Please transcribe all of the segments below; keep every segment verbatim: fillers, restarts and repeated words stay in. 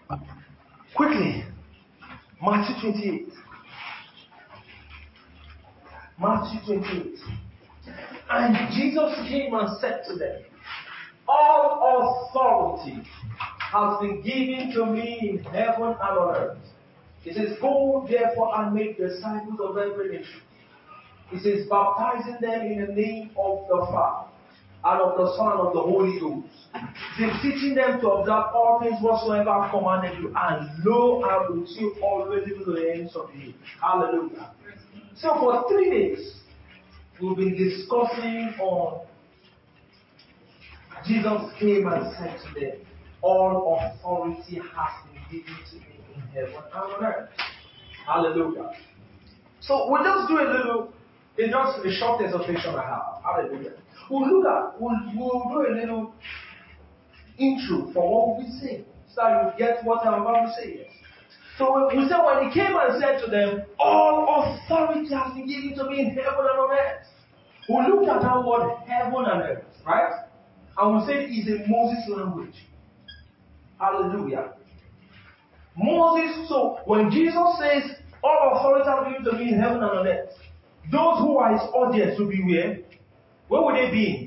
Quickly, Matthew twenty-eight. Matthew twenty-eight. And Jesus came and said to them, all authority has been given to me in heaven and on earth. He says, go therefore and make disciples of every nation. He says, baptizing them in the name of the Father, and of the Son, and of the Holy Ghost. He says, teaching them to observe all things whatsoever I've commanded you. And lo, I am with you always even to the ends of the age. Hallelujah. So for three days, we've been discussing on Jesus came and said to them, all authority has been given to me in heaven and on earth. Hallelujah. So we'll just do a little, it's just a short exhortation I have. Hallelujah. We'll look at, we'll, we'll do a little intro for what we say, so that you get what I'm about to say. Yes. So we said when he came and said to them, all authority has been given to me in heaven and on earth. We looked at that word heaven and earth, right? And we said it is a Moses language. Hallelujah. Moses, so when Jesus says, all authority has been given to me in heaven and on earth, those who are his audience will be where? Where will they be?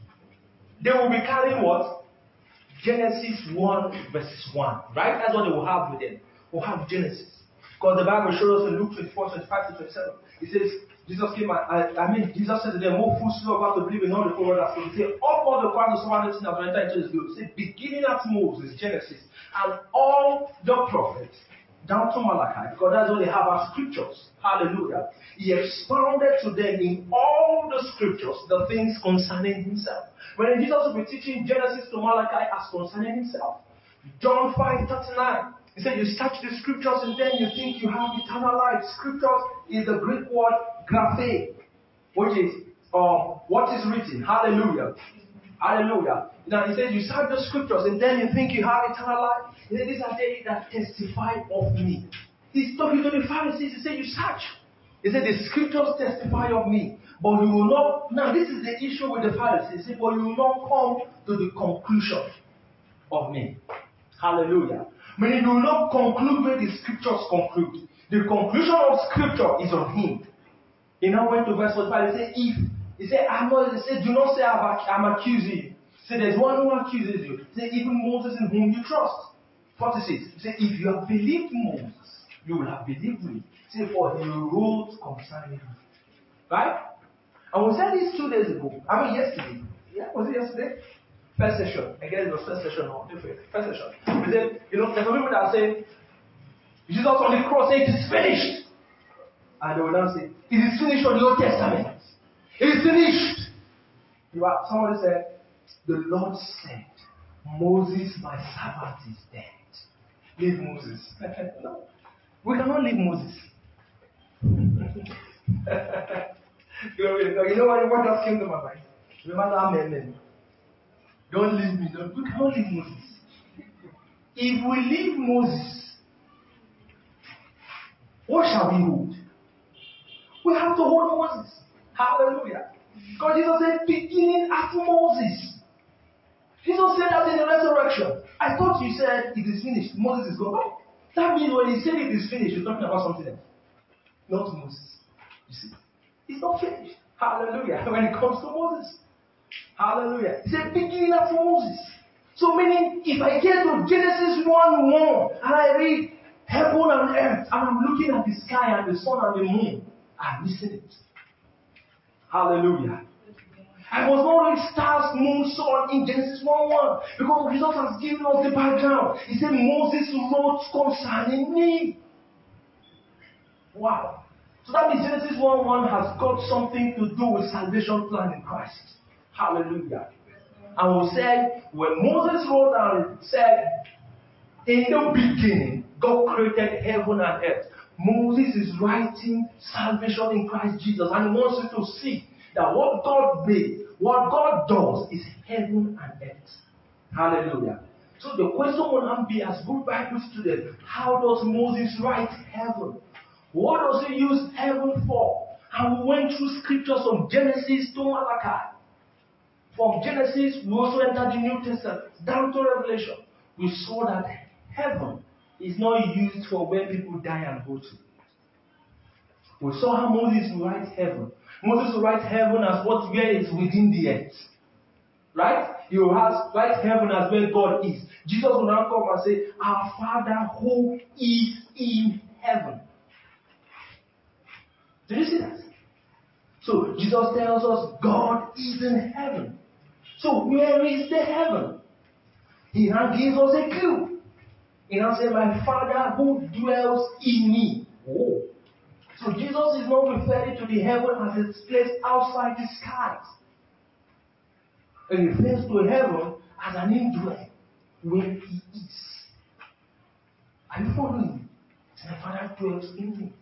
They will be carrying what? Genesis one verses one. Right? That's what they will have with them. We'll have Genesis. Because the Bible shows us in Luke twenty-four, twenty-five to twenty-seven. It says, Jesus came, I, I mean, Jesus said to them, more fools slow about to believe in all the forward as he said, all God the Father, Son, and Son have entered into his glory. He said, beginning at Moses, Genesis, and all the prophets, down to Malachi, because that's what they have as scriptures. Hallelujah. He expounded to them in all the scriptures the things concerning himself. When Jesus will be teaching Genesis to Malachi as concerning himself, John five thirty-nine, he said, you search the scriptures and then you think you have eternal life. Scriptures is the Greek word graphe, which is um, what is written. Hallelujah. Hallelujah. Now he says, you search the scriptures and then you think you have eternal life. He said, these are they that testify of me. He's talking to the Pharisees. He said, you search. He said, the scriptures testify of me. But you will not, now this is the issue with the Pharisees. He said, but you will not come to the conclusion of me. Hallelujah. Meaning you will not conclude where the scriptures conclude. The conclusion of scripture is on him. He now went to verse forty-five. He said, if, he said, I'm not, he said, do not say I'm, I'm accusing you. He said, there's one who accuses you. He said, even Moses in whom you trust. forty-six. He said, if you have believed Moses, you will have believed me. He said, for he wrote concerning me. Right? And we said this two days ago. I mean, yesterday. Yeah, was it yesterday? First session. I guess it was first session or different. First session. We said, you know, there's some people that say, Jesus on the cross said, it is finished. And they will now say, it is finished on the Old Testament. It is finished. You are, somebody said, the Lord said, Moses, my servant, is dead. Leave Moses. No. We cannot leave Moses. You know what, what just came to my mind? Remember that man. Don't leave me. Don't. We cannot leave Moses. If we leave Moses, what shall we hold? We have to hold Moses. Hallelujah. Because Jesus said, beginning at Moses. Jesus said that in the resurrection. I thought you said it is finished. Moses is gone. No. That means when he said it is finished, he's talking about something else. Not Moses. You see. It's not finished. Hallelujah. When it comes to Moses. Hallelujah. He said, beginning at Moses. So meaning, if I get to Genesis one one, and I read heaven and earth, and I'm looking at the sky and the sun and the moon, I'm missing it. Hallelujah. I was not read stars, moon, sun in Genesis one one, because Jesus has given us the background. He said, Moses wrote concerning me. Wow. So that means Genesis one one has got something to do with salvation plan in Christ. Hallelujah. And we said, when Moses wrote and said, in the beginning, God created heaven and earth. Moses is writing salvation in Christ Jesus. And he wants you to see that what God made, what God does is heaven and earth. Hallelujah. So the question will not be, as good Bible students, how does Moses write heaven? What does he use heaven for? And we went through scriptures from Genesis to Malachi. From Genesis, we also entered the New Testament, down to Revelation. We saw that heaven is not used for where people die and go to. We saw how Moses will write heaven. Moses will write heaven as what where is within the earth. Right? He will write heaven as where God is. Jesus will now come and say, Our Father who is in heaven. Did you see that? So Jesus tells us God is in heaven. So where is the heaven? He now gives us a clue. He now says, My Father who dwells in me. Oh. So Jesus is not referring to the heaven as a place outside the skies. He refers to heaven as an indwelling where he is. Are you following me? My Father dwells in me.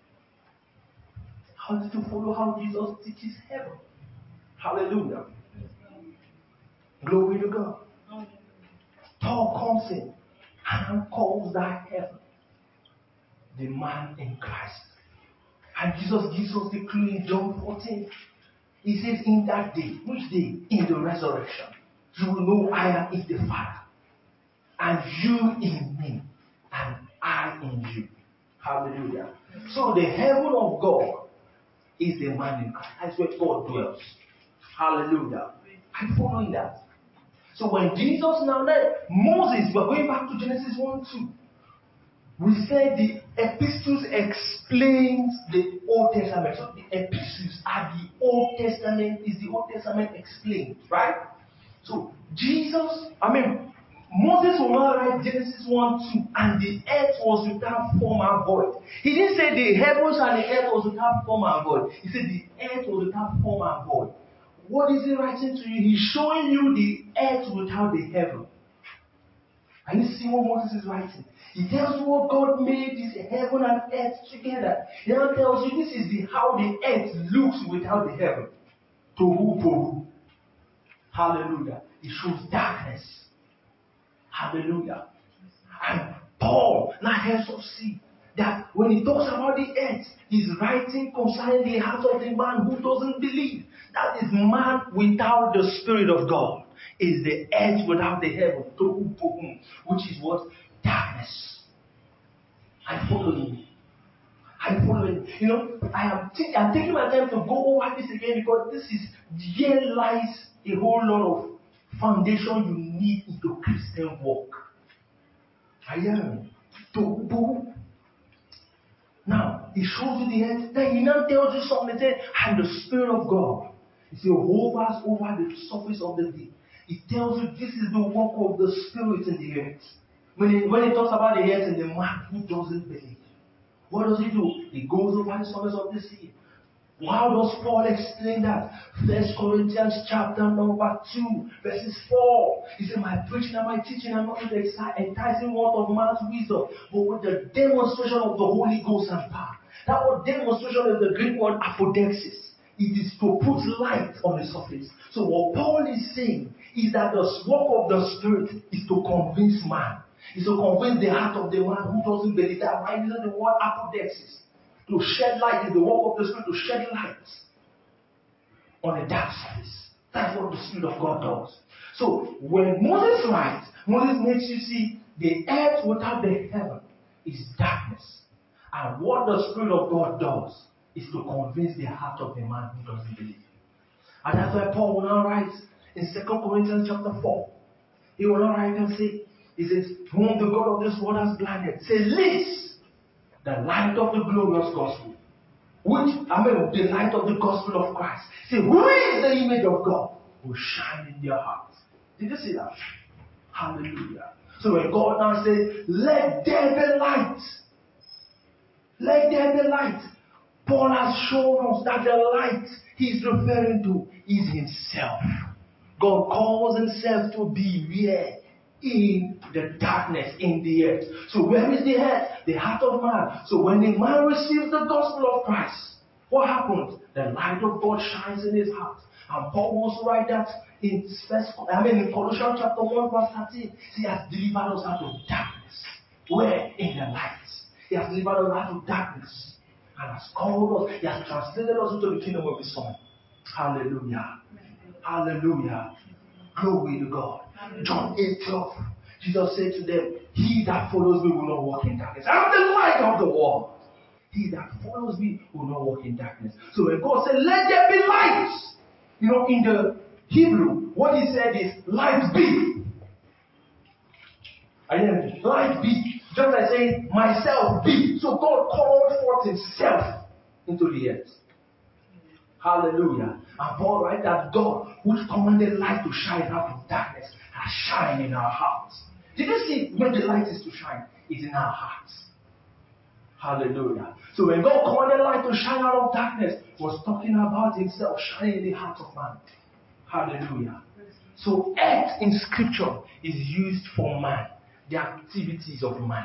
How did you follow how Jesus teaches heaven? Hallelujah. Glory to God. Paul comes in and calls that heaven the man in Christ. And Jesus gives us the clue in John fourteen. He says, in that day, which day? In the resurrection, you will know I am in the Father, and you in me, and I in you. Hallelujah. So the heaven of God is the man in Christ. That's where God dwells. Hallelujah. Are you following that? So when Jesus now led Moses, we're going back to Genesis one two. We said the epistles explains the Old Testament. So the epistles are the Old Testament, is the Old Testament explained, right? So Jesus, I mean, Moses will now write Genesis one two, and the earth was without form and void. He didn't say the heavens and the earth was without form and void. He said the earth was without form and void. What is he writing to you? He's showing you the earth without the heaven. And you see what Moses is writing. He tells you what God made this heaven and earth together. He now tells you this is the how the earth looks without the heaven. Tohu bohu. Hallelujah. It shows darkness. Hallelujah. And Paul now helps us see that when he talks about the earth, he's writing concerning the heart of the man who doesn't believe. That is man without the Spirit of God. Is the earth without the heaven, which is what? Darkness. I'm following. I'm following. You know, I am t- I'm taking my time to go over this again because this is here lies a whole lot of foundation you need into Christian walk. I am. Now, he shows you the earth. Then he now tells you something. He says, and the Spirit of God. He says, hovers over the surface of the deep. He tells you this is the work of the Spirit in the earth. When he, when he talks about the earth and the man who doesn't believe, what does he do? He goes over the surface of the sea. How does Paul explain that? First Corinthians chapter number two, verses four. He said, my preaching and my teaching are not with the enticing word of man's wisdom, but with the demonstration of the Holy Ghost and power. That word demonstration is the Greek word apodexis. It is to put light on the surface. So what Paul is saying is that the work of the Spirit is to convince man. Is to convince the heart of the man who doesn't believe. That why is the word apodexis? To shed light is the work of the Spirit, to shed light on a dark surface. That's what the Spirit of God does. So when Moses writes, Moses makes you see the earth without the heaven is darkness. And what the Spirit of God does is to convince the heart of the man who doesn't believe. And that's why Paul will now write in Second Corinthians chapter four. He will now write and say, he says, whom the God of this world has blinded. Say, list the light of the glorious gospel. Which, I mean, the light of the gospel of Christ. Say, who is the image of God? Will shine in their hearts. Did you see that? Hallelujah. So when God now says, let there be light. Let there be light. Paul has shown us that the light he's referring to is himself. God calls himself to be where? In the darkness, in the earth. So where is the earth? The heart of man. So when the man receives the gospel of Christ, what happens? The light of God shines in his heart. And Paul wants to write that in first, I mean in Colossians chapter one verse thirteen. He has delivered us out of darkness. Where? In the light. He has delivered us out of darkness. And has called us. He has translated us into the kingdom of his Son. Hallelujah. Hallelujah. Glory to God. John eight twelve. Jesus said to them, he that follows me will not walk in darkness. I am the light of the world. He that follows me will not walk in darkness. So when God said, let there be light, you know, in the Hebrew, what he said is, light be. I mean, light be. Just like saying, myself be. So God called forth himself into the earth. Hallelujah. And Paul writes that God, which commanded light to shine out of darkness, has shined in our hearts. Did you see where the light is to shine? It's in our hearts. Hallelujah. So when God commanded light to shine out of darkness, he was talking about himself shining in the heart of man. Hallelujah. So earth in scripture is used for man, the activities of man.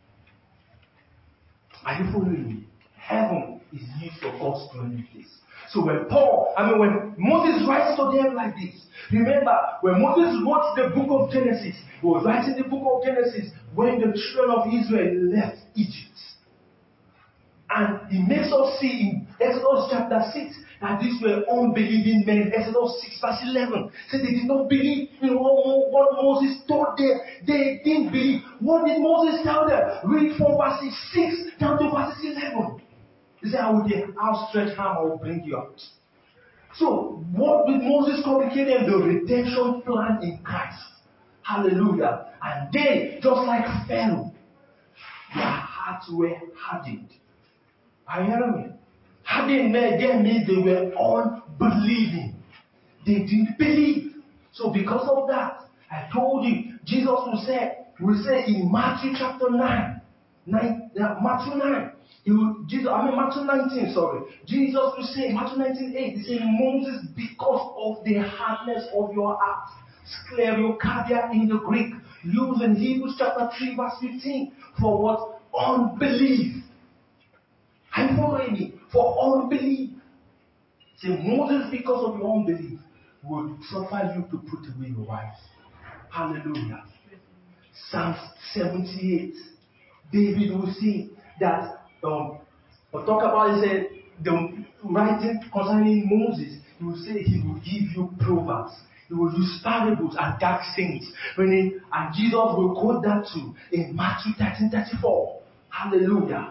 Are you following me? Heaven is used for God's dwelling place. So when Paul, I mean when Moses writes to them like this, remember when Moses wrote the book of Genesis, he was writing the book of Genesis when the children of Israel left Egypt. And he makes us see in Exodus chapter six that these were unbelieving men. Exodus six verse eleven said they did not believe in what, what Moses told them. They didn't believe. What did Moses tell them? Read from verse six down to verse eleven. He said, I will the outstretched arm, I will bring you out. So, what did Moses communicate them? The redemption plan in Christ. Hallelujah. And they, just like Pharaoh, their hearts were hardened. Are you hearing me? Hardened again means they were unbelieving. They didn't believe. So, because of that, I told you, Jesus will say, will say in Matthew chapter nine, nine uh, Matthew nine, He will, Jesus, I mean Matthew nineteen, sorry. Jesus will say, Matthew nineteen eight, he said, Moses, because of the hardness of your heart, sclerocardia in the Greek, used in Hebrews chapter three, verse fifteen, for what? Unbelief. Are you following me? For unbelief. Say, Moses, because of your unbelief, will suffer you to put away your wives. Hallelujah. Psalm seventy-eight. David will see that um, we'll talk about it, said the writing concerning Moses, he will say he will give you proverbs. He will use parables and dark sayings. When he, and Jesus will quote that too in Matthew thirteen thirty-four. Hallelujah.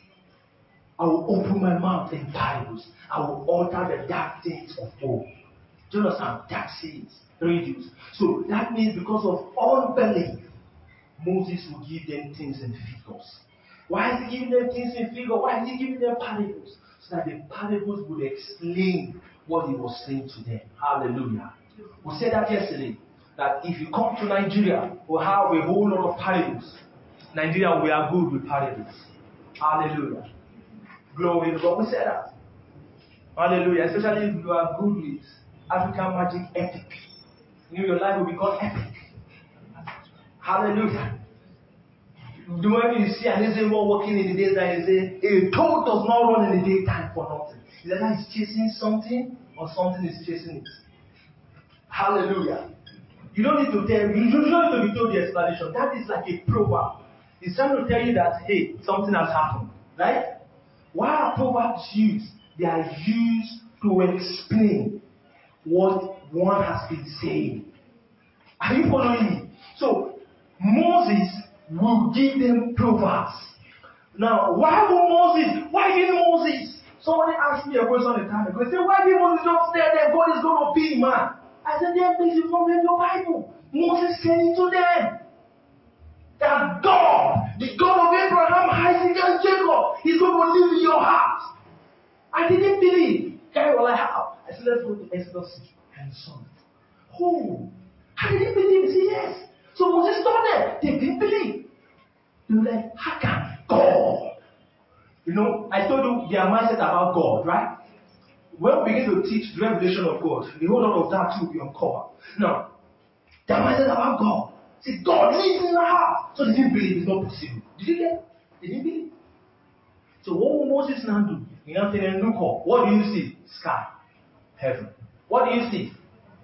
I will open my mouth in parables. I will utter the dark things of old. Do you understand? Dark sayings, riddles. So that means because of unbelief, Moses will give them things in figures. Why is he giving them things in figures? Why is he giving them parables? So that the parables would explain what he was saying to them. Hallelujah. We said that yesterday. That if you come to Nigeria, we'll have a whole lot of parables. Nigeria, we are good with parables. Hallelujah. Glory to God. We said that. Hallelujah. Especially if you are good with African magic epic. You know, your life will become epic. Hallelujah. The moment you see an Israel working in the daytime, they say, a toad does not run in the daytime for nothing. It's either he's chasing something or something is chasing it. Hallelujah. You don't need to tell, you don't need to be told the explanation. That is like a proverb. It's trying to tell you that, hey, something has happened. Right? Why are proverbs used? They are used to explain what one has been saying. Are you following me? So, Moses will give them proverbs. Now, why will Moses? Why did Moses? Somebody asked me a question a time ago. They said, why did Moses just say that God is going to be man? I said, then please, you've not read your Bible. Moses said it to them. That God, the God of Abraham, Isaac, and Jacob, is going to live in your heart. I didn't believe. Okay, well, I have. I said, let's go to Exodus and so on. Oh, I didn't believe. He said, yes. So Moses told them, they didn't believe. They were like, how can God? You know, I told you their mindset about God, right? When we begin to teach the revelation of God, the whole lot of that too will be uncovered. Now, their mindset about God. See, God lives in the heart. So they didn't believe it's not possible. Did you get it? They didn't believe. So what will Moses now do? You know, saying, look up. What do you see? Sky. Heaven. What do you see?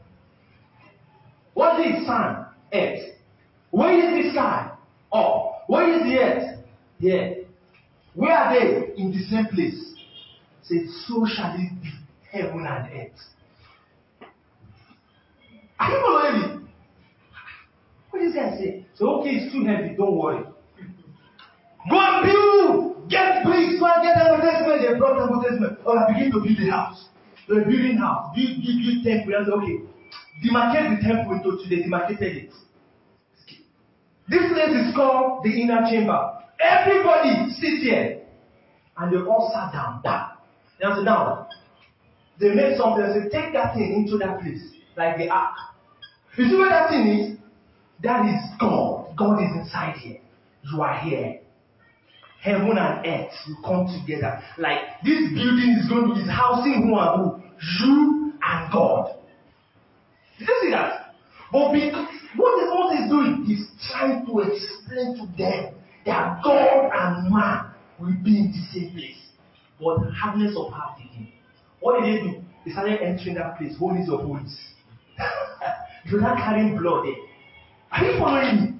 What is sun? Earth. Where is the sky? Up. Where is the earth? Here. Where are they? In the same place. Say, so shall it be, heaven and earth. Are you following me? What did this guy say? So, okay, it's too heavy, don't worry. Go and build! Get bricks, go and get advertisement. They brought advertisement. Oh, I begin to build a house. They're building house. Build, build, build temple. I said, okay. Demarcate the temple into two. They demarcated it. This place is called the inner chamber. Everybody sits here. And they all sat down. Down. They said, down. They made something and said, take that thing into that place. Like the ark. You see where that thing is? That is God. God is inside here. You are here. Heaven and earth will come together. Like this building is going to is housing who and who? You and God. Did you see that? But because, what is Moses doing? He's trying to explain to them that God and man will be in the same place. But hardness of heart in him. What did they do? They started entering that place, holies of holies. You're not carrying blood there. Are you following me?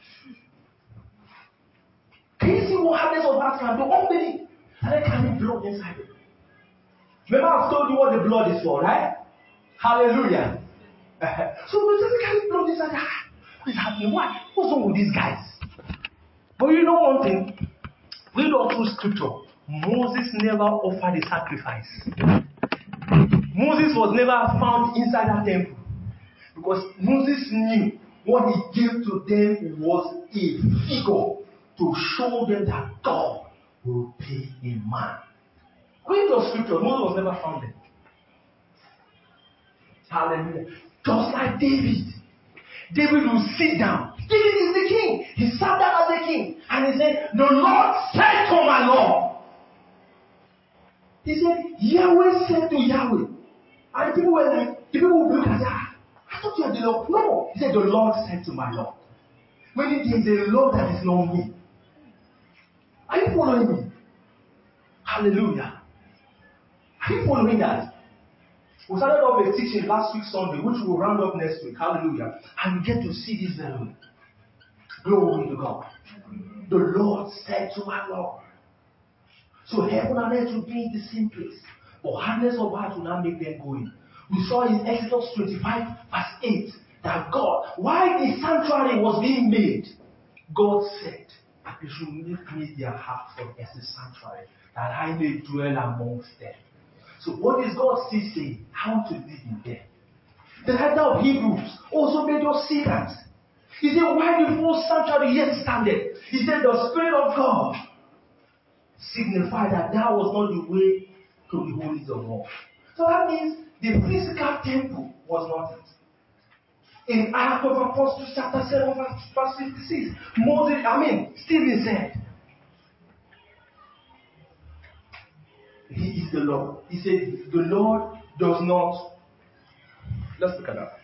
Can you see what hardness of heart can do? Unbelief. Started carrying blood inside it. Remember, I've told you what the blood is for, right? Hallelujah. So we just carry blood inside. What is happening? Why? What's wrong with these guys? But you know one thing? We know through scripture. Moses never offered a sacrifice. Moses was never found inside that temple. Because Moses knew what he gave to them was a figure to show them that God will pay a man. Read the scripture. Moses was never found there. Hallelujah. Just like David. David will sit down. David is the king. He sat down as a king. And he said, the Lord said to my Lord. He said, Yahweh said to Yahweh. And the people were like, the people will look at that. Ah, I thought you had the Lord. No. He said, the Lord said to my Lord. Meaning there is a Lord that is not me. Are you following me? Hallelujah. Are you following that? We started off a teaching last week Sunday, which we will round up next week. Hallelujah. And we get to see this very well. Glory to God. The Lord said to my Lord. So heaven and earth will be in the same place. But hardness of heart will not make them go in. We saw in Exodus twenty-five, verse eight, that God, while the sanctuary was being made, God said, you should make me their heart as a sanctuary, that I may dwell amongst them. So what is God still saying? How to live in them. The writer of Hebrews also made us see that. He said, while the full sanctuary yet standeth, he said, the Spirit of God signified that that was not the way to the holies of God. So that means the physical temple was not it. In Acts of Apostles chapter seven, verse fifty-six, Moses, I mean, Stephen said, He is the Lord. He said, the Lord does not. Let's look at that.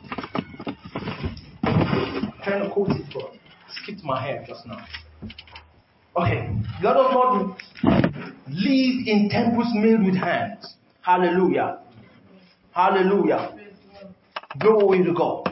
I'm trying to quote it, but skipped my head just now. Okay. God does not live in temples made with hands. Hallelujah. Hallelujah. Glory to God.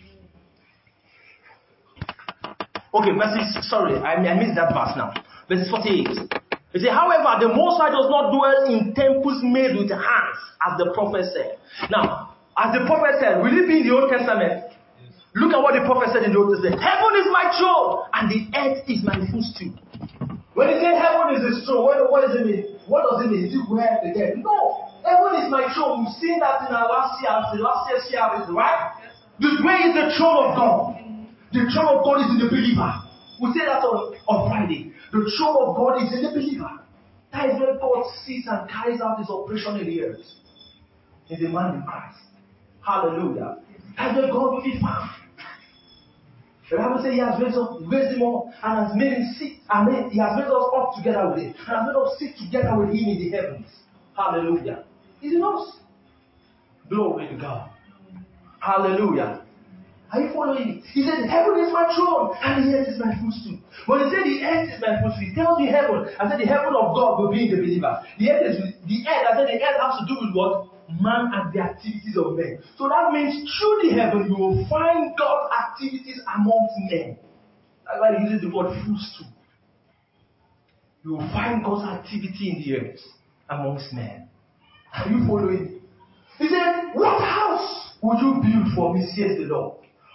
Okay, verses, sorry, I, I missed that verse now. Verses forty-eight. He said, however, the Most High does not dwell in temples made with hands, as the prophet said. Now, as the prophet said, will it be in the Old Testament? Yes. Look at what the prophet said in the Old Testament. Heaven is my throne, and the earth is my footstool. When he said heaven is his throne, what, what does it mean? What does it mean? Is it where the dead? No. Heaven is my throne. We've seen that in our last year, the last year's year, right? Yes. The way is the throne of God. The throne of God is in the believer. We say that on, on Friday. The throne of God is in the believer. That is where God sits and carries out his operation in the earth. In the man in Christ. Hallelujah. That's where God will be found. The Bible says he has raised, up, raised him up and has made him sit. And made, he has raised us up together with him. And has made us sit together with him in the heavens. Hallelujah. He's in us. Glory to God. Hallelujah. Are you following me? He said, heaven is my throne and the earth is my footstool. When he said the earth is my footstool, he tells you heaven. I said the heaven of God will be in the believer. The earth is the earth. I said the earth has to do with what? Man and the activities of men. So that means through the heaven you will find God's activities amongst men. That's why he uses the word footstool. You will find God's activity in the earth amongst men. Are you following? He said, what house would you build for me, says the Lord?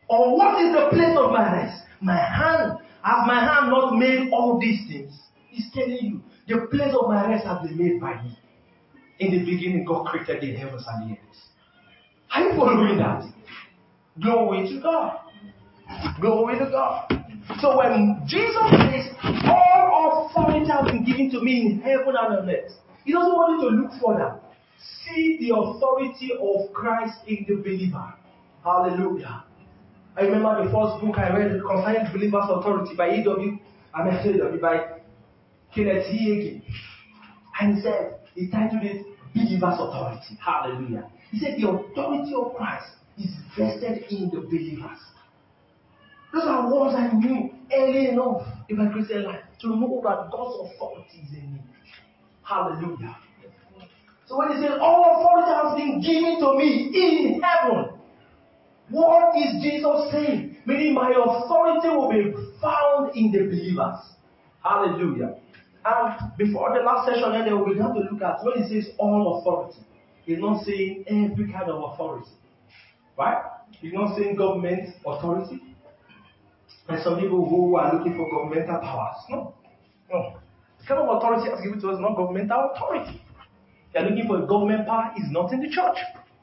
Or what is the place of my rest? My hand. Has my hand not made all these things? He's telling you, the place of my rest has been made by me. In the beginning, God created the heavens and the earth. Are you following that? Glory to God. Glory to God. So when Jesus says, all authority has been given to me in heaven and on earth, he doesn't want you to look further. See the authority of Christ in the believer. Hallelujah. I remember the first book I read concerning Believer's Authority by E W I mean E W by Kenneth Hagin. And he said, he titled it Believer's Authority. Hallelujah. He said the authority of Christ is vested in the believers. Those are words I knew early enough in my Christian life to know that God's authority is in me. Hallelujah. So when he says all authority has been given to me in heaven, what is Jesus saying? Meaning my authority will be found in the believers. Hallelujah. And before the last session ended, we have to look at when he says all authority. He's not saying every kind of authority. Right? He's not saying government authority. And some people who are looking for governmental powers. No. No. The kind of authority has given to us is not governmental authority. They are looking for a government power, is not in the church.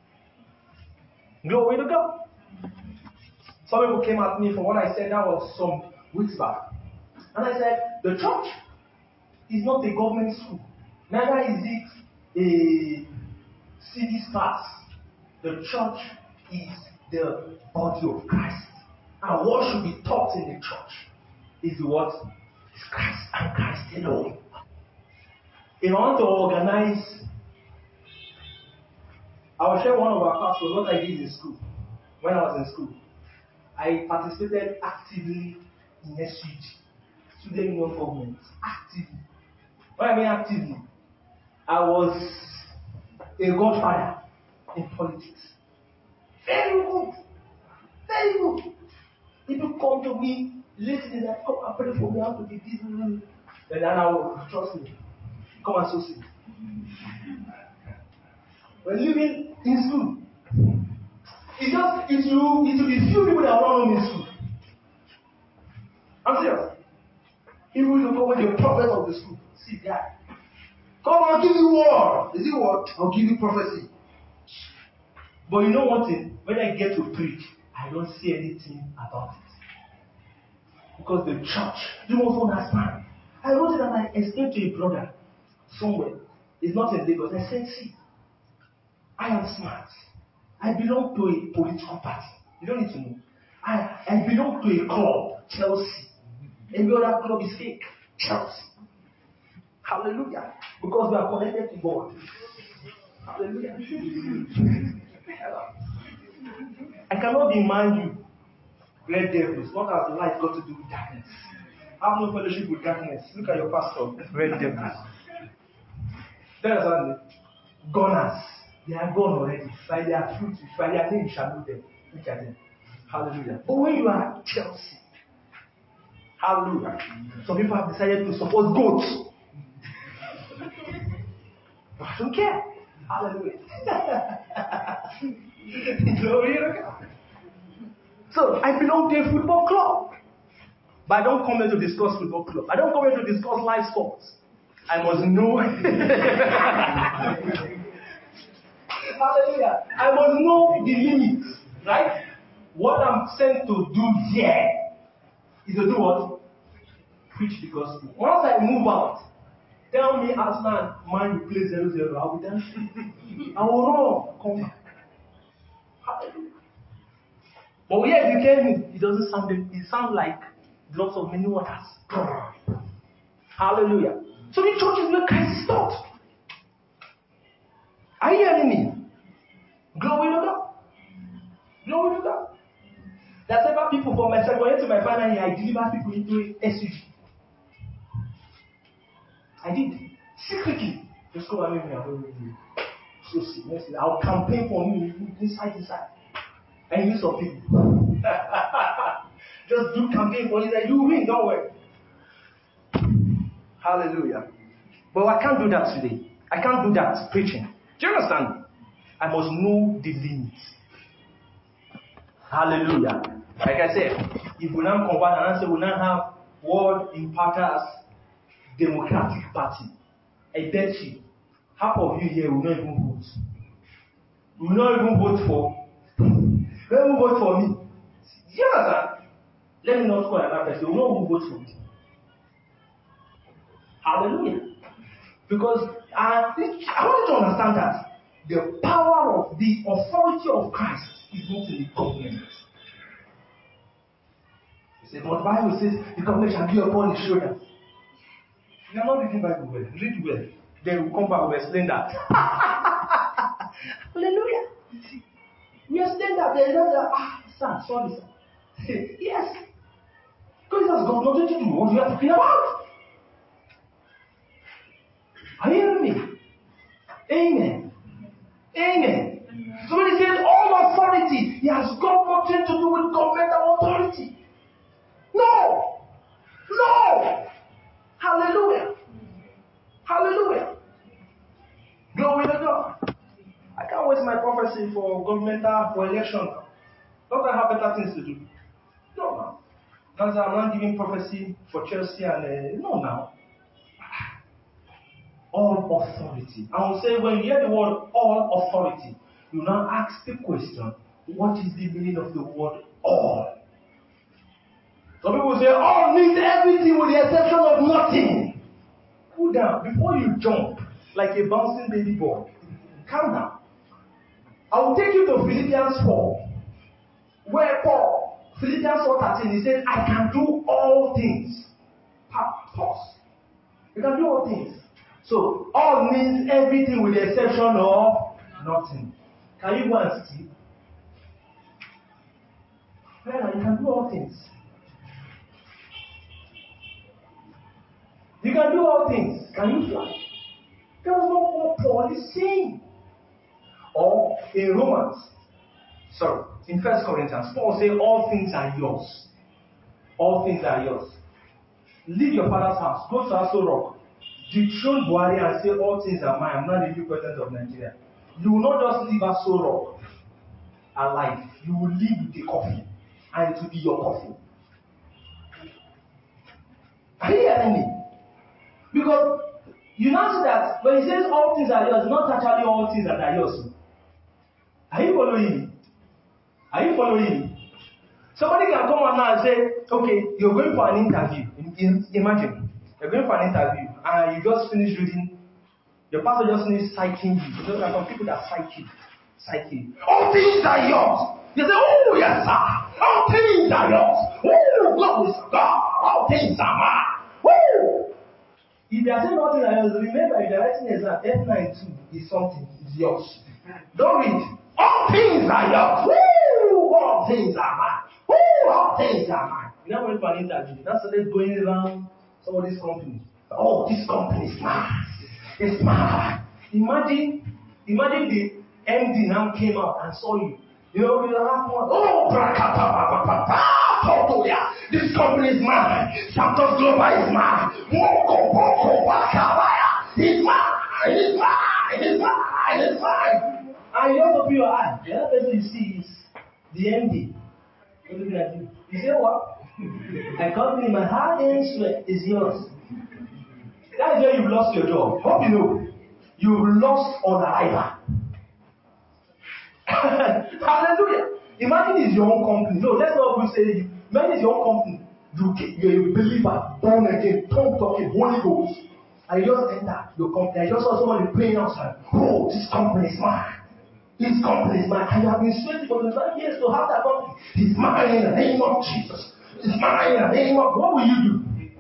Glory to God. Some people came at me for what I said that was some weeks back. And I said, the church is not a government school. Neither is it a civics class. The church is the body of Christ. And what should be taught in the church is what? Is Christ and Christ alone. In order to organize, I will share one of our pastors what I did in school. When I was in school, I participated actively in S U G, Student Union Government. Actively. What I mean actively? I was a godfather in politics. Very good. Very good. People come to me, listen, that come and pray for me, how to be this. Then I will, trust me, come and associate. When living in school, it's just, it will, it will be few people that will not know me in school. I'm serious. People will come with the prophet of the school. See that. Come, I'll give you word. Is it what? I'll give you prophecy. But you know one thing? When I get to preach, I don't see anything about it. Because the church, you must understand. I wrote it and I explained to a brother somewhere. It's not in Lagos. I said, see, I am smart. I belong to a political party. You don't need to know. I, I belong to a club, Chelsea. Every other club is fake. Chelsea. Hallelujah. Because we are connected to God. Hallelujah. I cannot demand you red devils. What has light got to do with darkness? I have no fellowship with darkness. Look at your pastor. Red devils. There's a gunners. They are gone already. By their fruit, by their name you shall know them. Look at them. Hallelujah. But when you are Chelsea, hallelujah. Some people have decided to support goats. I don't care. Hallelujah. Glory to God. So I belong to a football club. But I don't come here to discuss football club. I don't come here to discuss live sports. I must know. Hallelujah. I must know the limits. Right? What I'm sent to do here is to do what? Preach the gospel. Once I move out, tell me, Aslan, man, you play zero zero. I'll be dancing. I will run. Come back. Hallelujah. But here you came in, it doesn't sound, it sounds like lots of many waters. Hallelujah. So the church is where Christ is taught. Are you hearing me? Glory to God. Glory to God. There's several people from my second year to my final year, I deliver people into S U G. I did. Secretly. Just come and make me available. So seriously, I'll campaign for you inside inside. And use some people. Just do campaign for you that you win, don't worry. Hallelujah. But I can't do that today. I can't do that preaching. Do you understand? I must know the limits. Hallelujah. Like I said, if we now convert and I say we now have World Impactors Democratic Party, I bet you, half of you here will not even vote. Will not even vote for. Will not even vote for me. You understand? Let me not call another person. Will not even vote for me. Hallelujah. Because I, I want you to understand that the power of the authority of Christ is not in the government. He said, but the Bible says the government shall be upon his shoulders. You are not reading the Bible well. Read well. Then we'll come back and explain that. Hallelujah. We explain that. There is not ah, sir, sorry, sir. Yes. Because it has got nothing to do with what we are talking about. Are you hearing me? Amen. Amen. Amen. So when he says all authority, he has got nothing to do with governmental authority. No. No. Hallelujah. Hallelujah. Glory to God. I can't waste my prophecy for governmental for election. Don't I have better things to do? No, no. Because I'm not giving prophecy for Chelsea and uh, no, now. All authority. I will say when you hear the word all authority, you now ask the question, what is the meaning of the word all? Some people say all means everything with the exception of nothing. Cool down before you jump like a bouncing baby boy. Calm down. I will take you to Philippians four, where Paul, Philippians four thirteen, he said, I can do all things. Pause. You can do all things. So, all means everything with the exception of nothing. Can you go and steal? Yeah, you can do all things. You can do all things. Can you fly? That was not what Paul is saying. Or in Romans, sorry, in First Corinthians, Paul said all things are yours. All things are yours. Leave your father's house. Go to Aso Rock. Dethrone Buhari and say all things are mine. I'm not the new president of Nigeria. You will not just leave Aso Rock alive. You will leave with the coffee. And it will be your coffee. Are you hearing me? Because you now see that when he says all things are yours, not actually all things that are yours. Are you following me? Are you following me? Somebody can come on now and say, okay, you're going for an interview. In, in, imagine, you're going for an interview and you just finished reading, your pastor just finished citing you. You know, there are some people that cite you. Cite you. All things are yours. You say, oh yes sir. All things are yours. Oh, God is God. All things are mine. Woo! If they are saying nothing are yours, remember if they are writing exam, F ninety-two is something, it's yours. Don't read. All things are yours. Woo! All things are mine. Woo! All things are mine. You now went for an interview. Now started going around some of these companies. Oh, this company is mine. It's mine. Imagine, imagine the M D now came out and saw you. You know, you have one. Oh, this company is mine. Santos Global is mine. Moko, Moko, Wakabaya. It's mine. It's mine. It's mine. It's mine. And you also put your eye. The other person you see is the M D. Looking at you. You say what? A company in my heart and sweat is yours. That is where you've lost your job. Hope you know. You've lost on arrival. Hallelujah. Imagine it's your own company. No, let's not even say you. Imagine it's your own company. You, you're a believer, born again, tongue talking, Holy Ghost. And you just enter your company. I just saw somebody praying outside. Oh, this company is mine. This company is mine. And you have been sweating for twenty-five years to have that company. It's mine in the name of Jesus. It's mine in the name of. What will you do?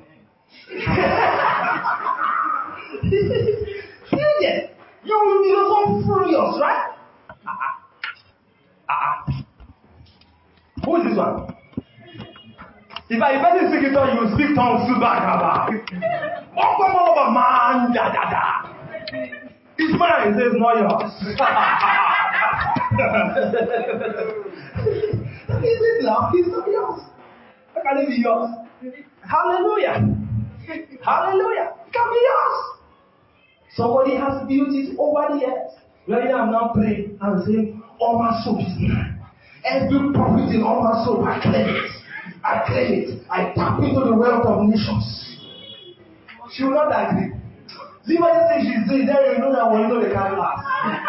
Yes. You will be so furious, right? Uh-uh. Uh-uh. Who is this one? If I invite you to speak tongues, you will speak tongues too back. Oh, come over, man. Da, da, da. It's mine. It says, not yours. Is it now? It's not yours. How can it be yours? Hallelujah. Hallelujah. It can be yours. Somebody has built it over the earth. Right now, I'm now praying and saying, all my soul is mine. Every profit in all my soul, I claim it. I claim it. I tap into the wealth of nations. She will not agree. See what you think she's doing, then you know that when you know they can't last.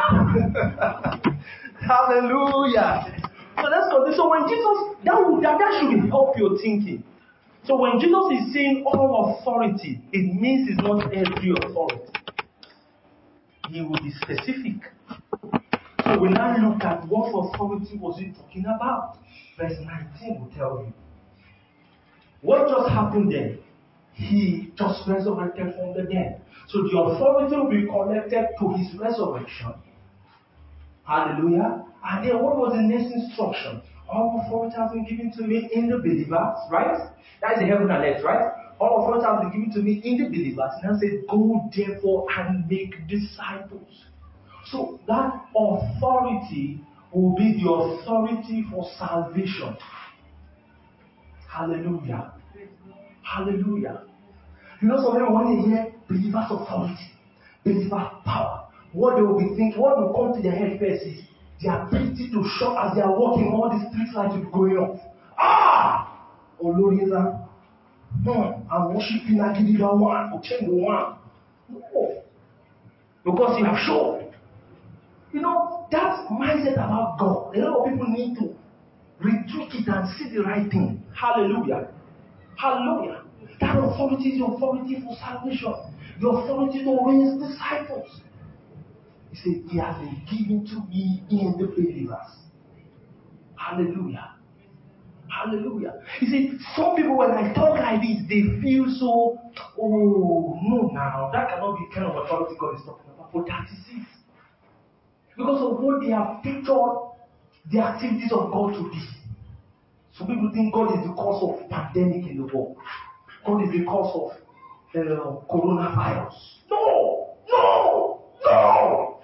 Hallelujah. So let's continue. So when Jesus, that, would, that, that should help your thinking. So when Jesus is saying all authority, it means it's not every authority. He will be specific. So we now look at what authority was he talking about. Verse nineteen will tell you. What just happened then? He just resurrected from the dead. So the authority will be connected to his resurrection. Hallelujah. And then what was the next instruction? All authority has been given to me in the believers, right? That is the heaven and earth, right? All authority has been given to me in the believers. And I said, go therefore and make disciples. So that authority will be the authority for salvation. Hallelujah. Hallelujah. You know, some people when they hear believers' authority, believers' power, what they will be thinking, what will come to their head first is the ability to shout as they are walking, all the street lights will be going off. Ah! Oloriza. Hmm. I'm worshiping Agidiba one, Ochengo one. No. Because you have shown. You know, that mindset about God, a lot of people need to retweak it and see the right thing. Hallelujah. Hallelujah. That authority is the authority for salvation. The authority to raise disciples. He said, he has been given to me in the believers. Hallelujah. Hallelujah. You see, some people when I talk like this, they feel so, oh, no now, that cannot be the kind of authority God is talking about. But that is it. Because of what they have pictured the activities of God to be. Some people think God is the cause of pandemic in the world. God is the cause of uh, coronavirus. No! No! No!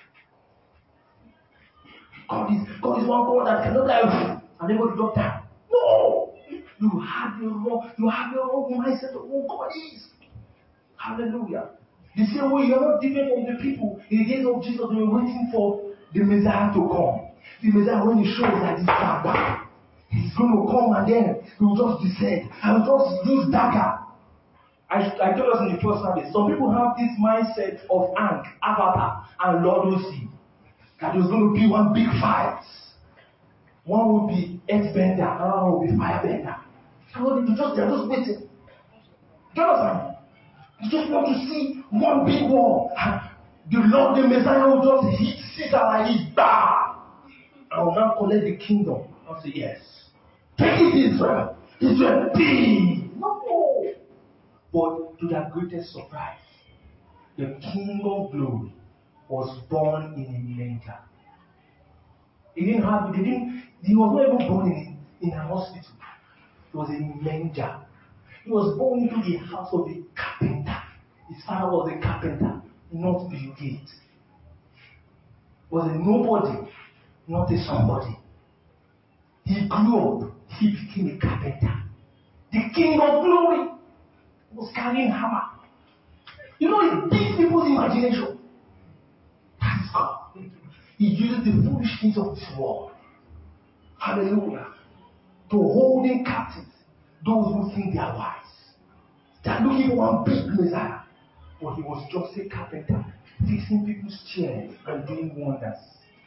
God is, God is one God that cannot die and then go to doctor. No! You have the wrong, you have the wrong mindset of who God is. Hallelujah. The same way you are not different from the people in the days of Jesus, they were waiting for the Messiah to come. The Messiah, when he shows that he's dagger, he's going to come and then he will just descend and just use dagger. I, I told us in the first service, some people have this mindset of Ang, Avatar, and Lord Lucy. That there's going to be one big fight. One will be earthbender, another one will be firebender. So they just, they're just waiting. Do you understand? You just want to see one big war. The Lord, the Messiah will just hit Caesar like this. Bah! I will now collect the kingdom. I'll say, yes. Take it, Israel. Israel, be. No. But to their greatest surprise, the King of Glory was born in a manger. He didn't have, he didn't, he was not even born in, in a hospital. It was a manger. He was born into the house of a carpenter. His father was a carpenter, not Bill Gates. Was a nobody, not a somebody. He grew up, he became a carpenter. The King of Glory was carrying hammer. You know, it beats people's imagination. That's God. He uses the foolish things of this world. Hallelujah. To hold in captive those who think they are wise. They're looking for one big Messiah. But he was just a carpenter, fixing people's chairs and doing wonders.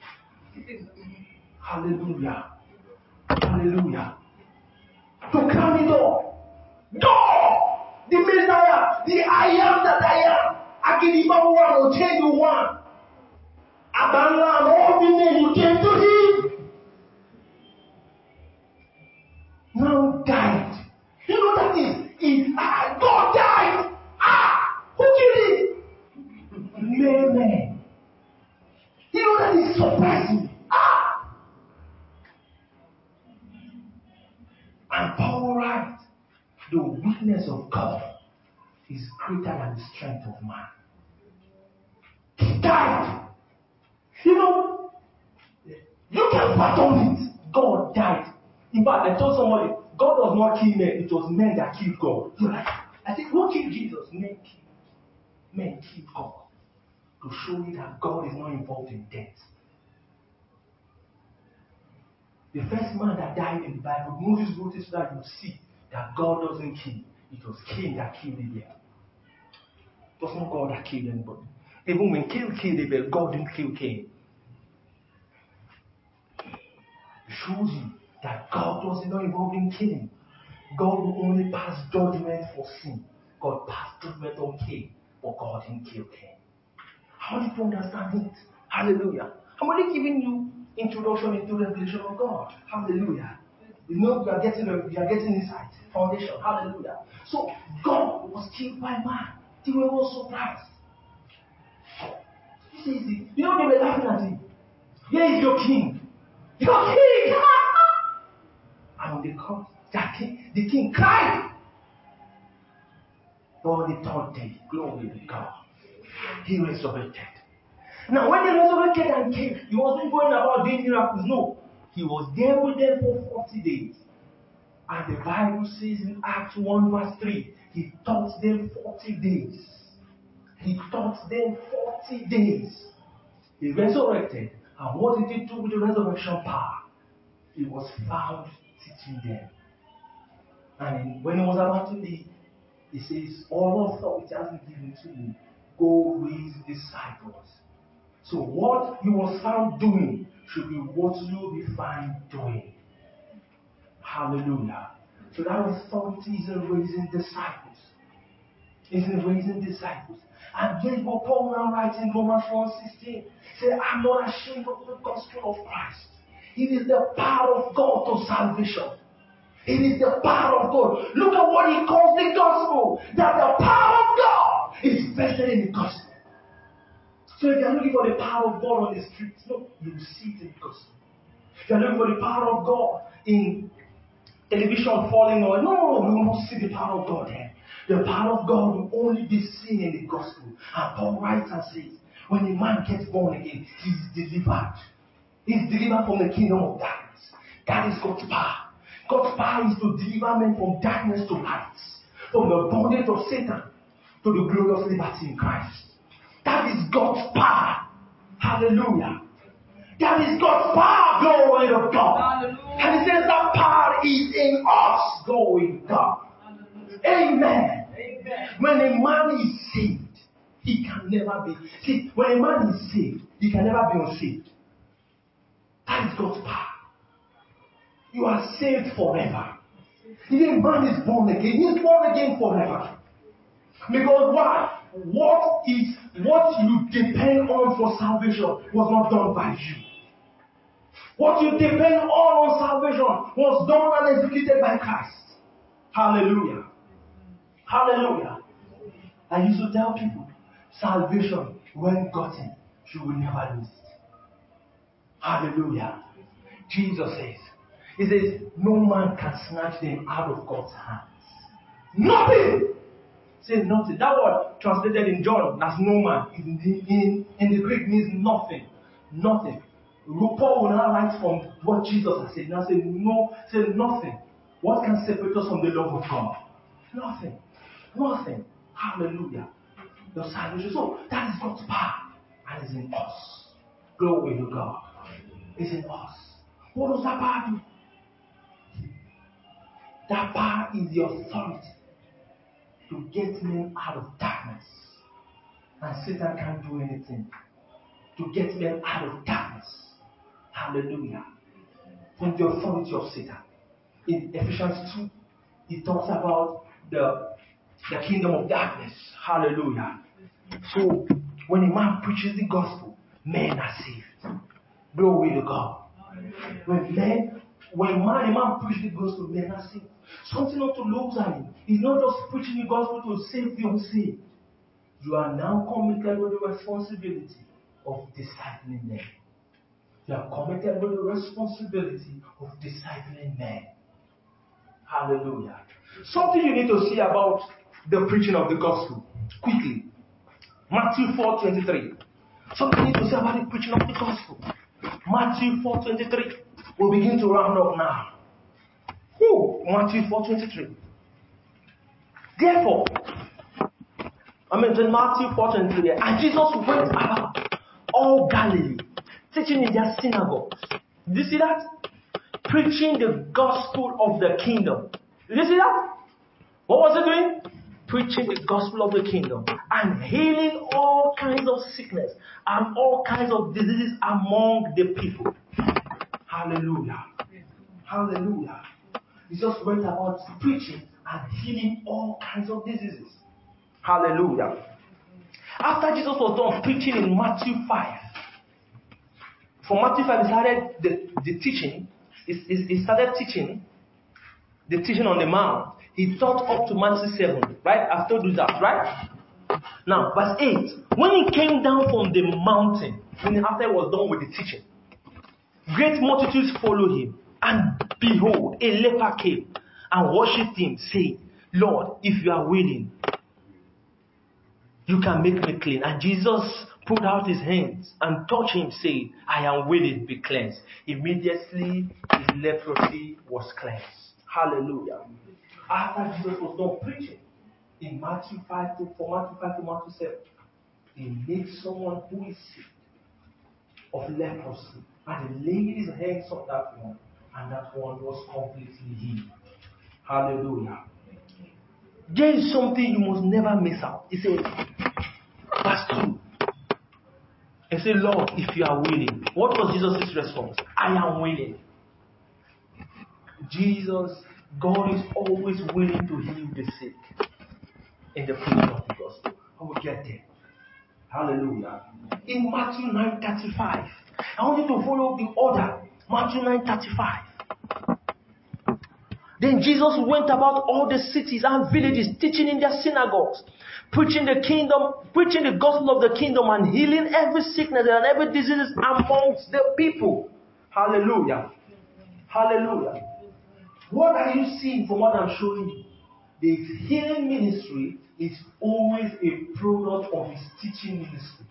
Hallelujah. Hallelujah. To crown it all. God! The Messiah! The I am that I am! Agidiba one will change you one. Abandon all the men you came to him. Now died. You know that is, is ah, God died. Ah! Who killed him? Amen. You know that is surprising. Ah! And Paul writes, the weakness of God is greater than the strength of man. He died. You know, you can pardon it. God died. In fact, I told somebody, God does not kill men. It was men that killed God. You're like, I said, who killed Jesus? Men killed. Men killed God. To show you that God is not involved in death. The first man that died in the Bible, Moses wrote it so that you see that God doesn't kill. It was Cain that killed Abel. It was not God that killed anybody. Even when Cain killed Abel, God didn't kill Cain. It shows you that God was not involved in killing. God will only pass judgment for sin. God passed judgment on Cain, but God didn't kill Cain. How did you understand it? Hallelujah. I'm only giving you introduction into the revelation of God. Hallelujah. You know you are getting you are getting insight, foundation. Hallelujah. So God was killed by man. They were all surprised. He says it. You know they were laughing at him. Here is your king. Your king! And when they come, that king, the king cried. But on the third day, glory to God, he resurrected. Now when he resurrected and came, he wasn't going about doing miracles. No. He was there with them for forty days. And the Bible says in Acts one verse three, he taught them forty days. He taught them forty days. He resurrected. And what did he do with the resurrection power? He was found teaching them. And when he was about to leave, he says, all authority has been given to me. Go raise disciples. So what he was found doing should be what you will be found doing. Hallelujah. So that authority is in raising disciples. Is in raising disciples. And this what Paul now writes in Romans one sixteen. Say, I'm not ashamed of the gospel of Christ. It is the power of God to salvation. It is the power of God. Look at what he calls the gospel. That the power of God is vested in the gospel. So if you're looking for the power of God on the streets, no, you will see it in the gospel. If you're looking for the power of God in television falling on, no, you will not see the power of God there. The power of God will only be seen in the gospel. And Paul writes and says, when a man gets born again, he's delivered. He's delivered from the kingdom of darkness. That is God's power. God's power is to deliver men from darkness to light, from the bondage of Satan to the glorious liberty in Christ. That is God's power. Hallelujah. That is God's power. Glory to God. Hallelujah. And he says that power is in us. Glory to God. Amen. Amen. When a man is saved, he can never be. See, when a man is saved, he can never be unsaved. That is God's power. You are saved forever. If a man is born again, he is born again forever. Because why? What is what you depend on for salvation was not done by you. What you depend on on salvation was done and executed by Christ. Hallelujah. Hallelujah. I used to tell people, salvation, when gotten, you will never lose it. Hallelujah. Jesus says, He says, no man can snatch them out of God's hands. Nothing! Say nothing. That word translated in John as no man in, in, in the Greek means nothing. Nothing. Paul will now write from what Jesus has said. Now say no, say nothing. What can separate us from the love of God? Nothing. Nothing. Hallelujah. Your salvation. So that is God's power. And it's in us. Glory to God. It's in us. What does that power do? That power is the authority to get men out of darkness. And Satan can't do anything. To get men out of darkness. Hallelujah. From the authority of Satan. In Ephesians two, he talks about the, the kingdom of darkness. Hallelujah. So, when a man preaches the gospel, men are saved. Glory to God. When men, when man, a man preaches the gospel, men are saved. Something not to lose on him. He's not just preaching the gospel to save the unsaved. You are now committed with the responsibility of discipling men. You are committed with the responsibility of discipling men. Hallelujah. Something you need to see about the preaching of the gospel. Quickly. Matthew four twenty-three. Something you need to say about the preaching of the gospel. Matthew four twenty-three. We'll begin to round up now. Who? Matthew four twenty-three. Therefore, I mean, in Matthew four twenty-three, and Jesus went about all Galilee, teaching in their synagogues. Did you see that? preaching the gospel of the kingdom. Did you see that? What was he doing? Preaching the gospel of the kingdom and healing all kinds of sickness and all kinds of diseases among the people. Hallelujah. Hallelujah. He just went about preaching and healing all kinds of diseases. Hallelujah. After Jesus was done preaching in Matthew five, from Matthew five, he started the, the teaching. He, he started teaching, the teaching on the mount. He taught up to Matthew seven, right? I've told you that, right? Now, verse eight. When he came down from the mountain, meaning after he was done with the teaching, great multitudes followed him. And behold, a leper came and worshipped him, saying, Lord, if you are willing, you can make me clean. And Jesus put out his hands and touched him, saying, I am willing, be cleansed. Immediately his leprosy was cleansed. Hallelujah. After Jesus was done preaching in Matthew five to from Matthew five to Matthew seven, he made someone who is sick of leprosy, and he laid his hands on that one, and that one was completely healed. Hallelujah. There is something you must never miss out. He said, verse two. He said, Lord, if you are willing. What was Jesus' response? I am willing. Jesus, God is always willing to heal the sick in the preaching of the gospel. I will get there. Hallelujah. In Matthew nine thirty-five, I want you to follow the order. Matthew nine thirty-five. Then Jesus went about all the cities and villages, teaching in their synagogues, preaching the kingdom, preaching the gospel of the kingdom, and healing every sickness and every disease amongst the people. Hallelujah. Hallelujah. What are you seeing from what I'm showing you? The healing ministry is always a product of his teaching ministry.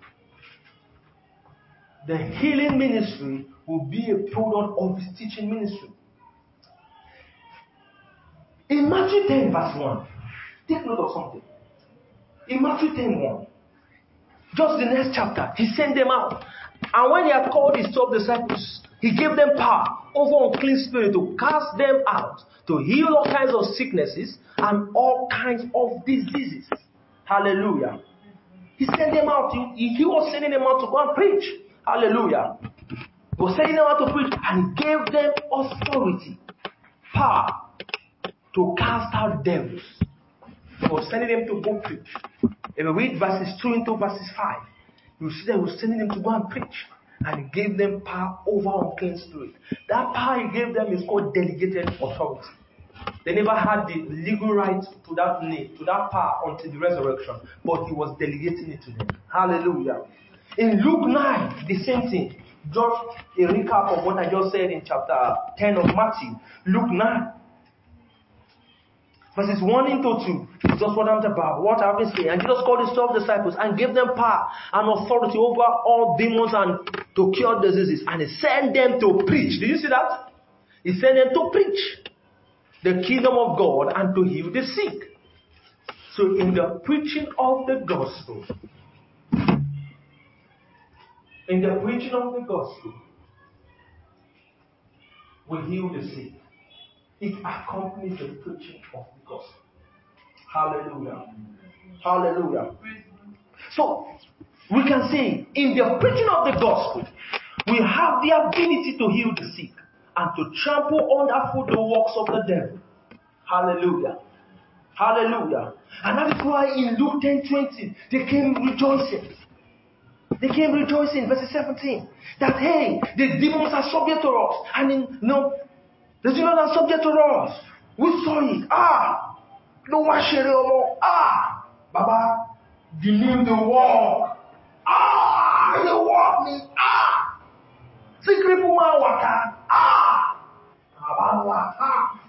The healing ministry will be a product of his teaching ministry. In Matthew ten verse one, take note of something. In Matthew ten one, just the next chapter, he sent them out. And when he had called his twelve disciples, he gave them power over unclean spirit to cast them out, to heal all kinds of sicknesses and all kinds of diseases. Hallelujah. He sent them out. He, he was sending them out to go and preach. Hallelujah. He was sending them out to preach, and he gave them authority, power to cast out devils. He was sending them to go preach. If you read verses two into verses five, you see that he was sending them to go and preach. And he gave them power over unclean spirit. That power he gave them is called delegated authority. They never had the legal right to that name, to that power until the resurrection. But he was delegating it to them. Hallelujah. In Luke nine, the same thing. Just a recap of what I just said in chapter ten of Matthew. Luke nine. Verses one into two is just what I'm about, what I've been saying. And Jesus called his twelve disciples and gave them power and authority over all demons and to cure diseases. And he sent them to preach. Do you see that? He sent them to preach the kingdom of God and to heal the sick. So in the preaching of the gospel, in the preaching of the gospel, we heal the sick. It accompanies the preaching of the gospel. Hallelujah. Hallelujah. So, we can say, in the preaching of the gospel, we have the ability to heal the sick and to trample underfoot the works of the devil. Hallelujah. Hallelujah. And that is why in Luke ten twenty, they came rejoicing. They came rejoicing, verse seventeen, that hey, the demons are subject to us. And in, no, the demons are subject to us. We saw it. Ah! No one share more. Ah! Baba, believe the walk. Ah! You walk me. Ah! Secret woman waka. Ah! Baba waka.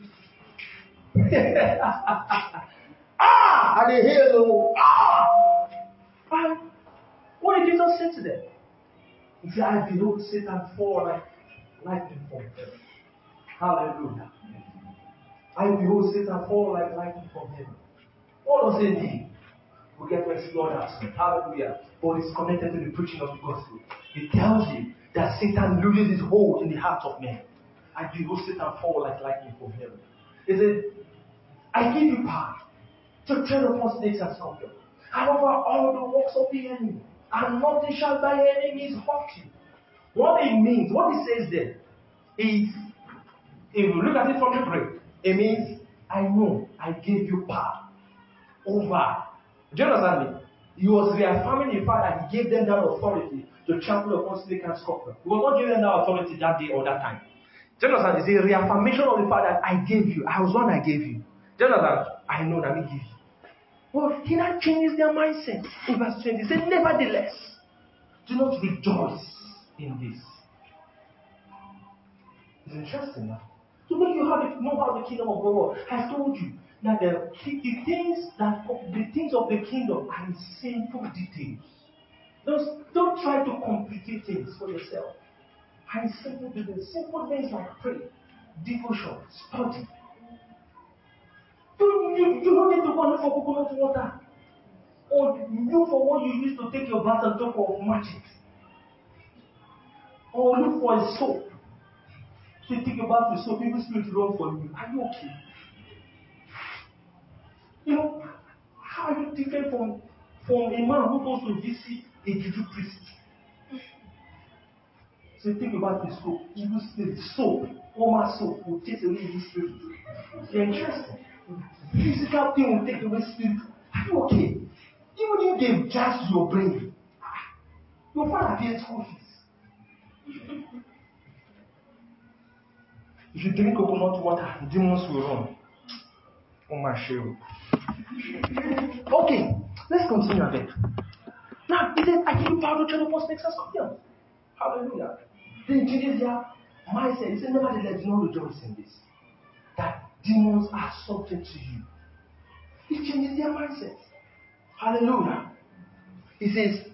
Ah! And they hear the ah! And what did Jesus say to them? He said, I behold Satan fall like lightning from heaven. Hallelujah. I behold Satan fall like lightning from heaven. What does it mean? We get to explore that. Hallelujah. But it's connected to the preaching of the gospel. It tells you that Satan loses his hold in the heart of men. I behold Satan fall like lightning from heaven. He said, I give you power to tread upon snakes and scorpions, and over all the works of the enemy, and nothing shall by enemies hurt you. What it means, what it says there, is, if you look at it from the Greek, it means, I know I gave you power over. Do you understand me? He was reaffirming the fact that he gave them that authority to trample upon snake and scorpion. He was not giving them that authority that day or that time. Do you understand? It's a reaffirmation of the fact that I gave you. I was one I gave you. Do you understand? I know that I give you. Well, he now changes their mindset. In verse twenty, he said, nevertheless, do not rejoice in this. It's interesting now. To make you know how the kingdom of God works. I told you that the, the things that the things of the kingdom are in simple details. Don't, don't try to complicate things for yourself. And simple details, simple things like prayer, devotion, study. You, you, you don't need to go look for coconut water. Or look for what you use to take your bath and talk of magic. Or look for a soap. So you take your bath with soap, even spirit run for you. Are you okay? You know, how are you different from, from a man who goes to visit a juju priest? So you take your bath with soap, evil spirit, soap, Oma soap will take away evil spirit. You're interested. Physical thing will take away spirit. Are you okay? Even if they judge your brain, your father pays school fees. If you drink coconut water, demons will run. Oh my shame. Okay, let's continue a bit. Now, he said, I give you power to tread upon snakes and scorpions. Hallelujah. Then changes their mindset. He said, nevertheless, do not rejoice in this. That demons are subject to you. He changes their mindset. Hallelujah. He says,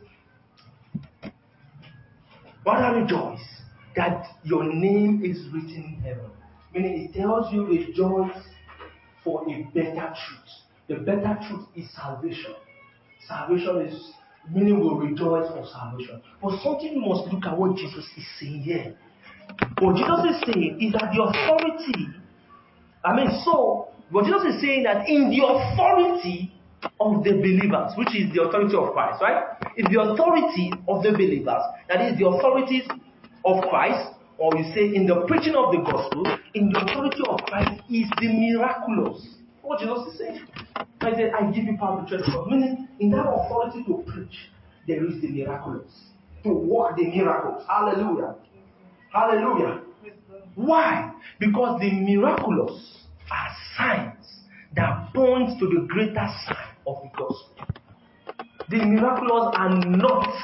rather rejoice that your name is written in heaven. Meaning it tells you rejoice for a better truth. The better truth is salvation. Salvation is, meaning we'll rejoice for salvation. But something you must look at what Jesus is saying here. What Jesus is saying is that the authority, I mean, so, what Jesus is saying that in the authority of the believers, which is the authority of Christ, right? If the authority of the believers, that is the authorities of Christ, or you say in the preaching of the gospel, in the authority of Christ is the miraculous. What Jesus is saying. I said, I give you power to tread upon. Meaning, in that authority to preach, there is the miraculous. To work the miracles. Hallelujah. Hallelujah. Why? Because the miraculous are signs that point to the greater sign of the gospel. The miraculous are not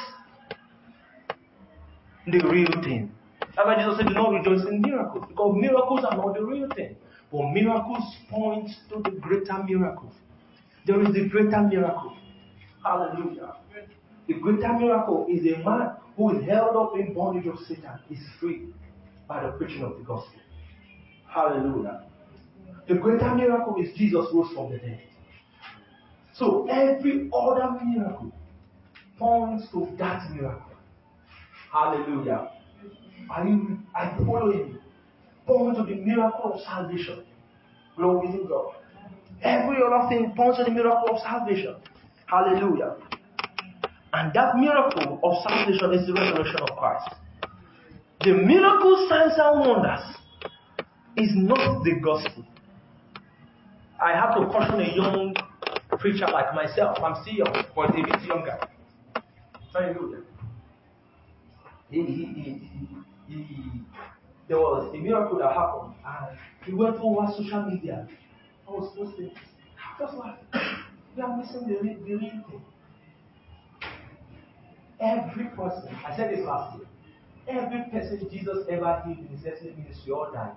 the real thing. That's why Jesus said, do not rejoice in miracles. Because miracles are not the real thing. But miracles point to the greater miracle. There is the greater miracle. Hallelujah. The greater miracle is a man who is held up in bondage of Satan is free by the preaching of the gospel. Hallelujah. The greater miracle is Jesus rose from the dead. So every other miracle points to that miracle. Hallelujah. Are you, are you following me? Points to the miracle of salvation. Glory to God. Every other thing points to the miracle of salvation. Hallelujah. And that miracle of salvation is the resurrection of Christ. The miracle, signs and wonders is not the gospel. I have to caution a young preacher like myself. I'm still young, but a bit younger. Hallelujah. He, he, he, he, he, there was a miracle that happened, and he went over social media. I was posting. Just like, we are missing the, the real thing. Every person, I said this last year, every person Jesus ever healed in his earthly ministry all died.